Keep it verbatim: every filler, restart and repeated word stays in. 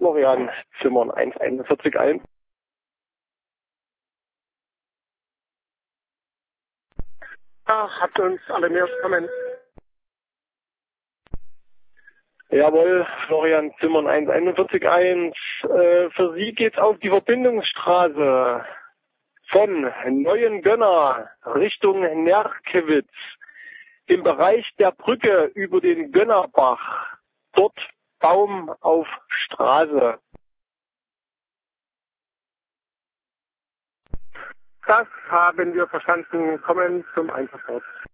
Florian Zimmern eins einundvierzig ein. Ja, hat uns alle mehr kommen. Jawohl, Florian Zimmern eins einundvierzig eins. Äh, für Sie geht's auf die Verbindungsstraße von Neuengönner Richtung Nerkewitz. Im Bereich der Brücke über den Gönnerbach. Dort Baum auf Straße. Das haben wir verstanden. Kommen zum Einsatzort.